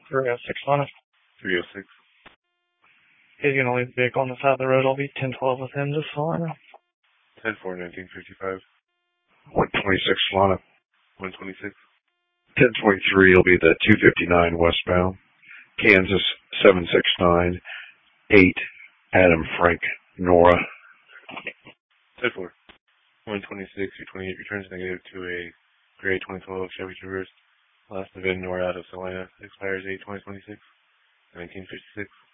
306 on it. 306. He's going to leave the vehicle on the side of the road. I'll be 10-12 with him, just so I know. 10-4, 1955. 126 Solana. 126. 1023 will be the 259 westbound. Kansas 769. 8 Adam Frank Nora. 10-4. 126, your 28 returns negative to a gray 2012 Chevy Traverse. Last event Nora out of Salina. Expires 8-2026. 1956.